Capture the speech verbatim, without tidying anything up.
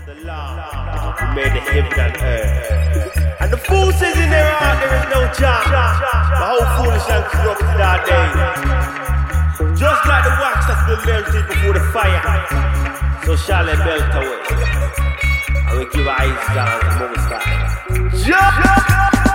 the law who made the heaven and earth. And the fool says in their heart there is no Jah. The whole foolish and corrupt that day. Just like the wax that's been melted before the fire, so shall it melt away. And we give eyes down to the Most High. Jah!